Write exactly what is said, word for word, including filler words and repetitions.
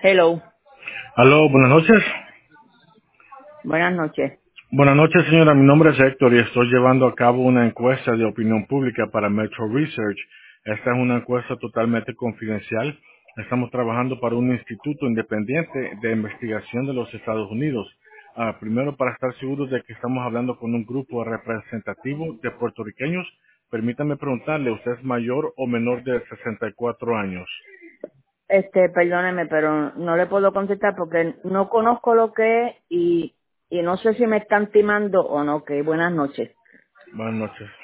Hello, Aló, buenas noches. buenas noches. Buenas noches, señora. Mi nombre es Héctor y estoy llevando a cabo una encuesta de opinión pública para Metro Research. Esta es una encuesta totalmente confidencial. Estamos trabajando para un instituto independiente de investigación de los Estados Unidos. Ah, primero, para estar seguros de que estamos hablando con un grupo representativo de puertorriqueños, permítame preguntarle, ¿usted es mayor o menor de sesenta y cuatro años? Este, perdóneme, pero no le puedo contestar porque no conozco lo que es y, y no sé si me están timando o no. Que buenas noches. Buenas noches.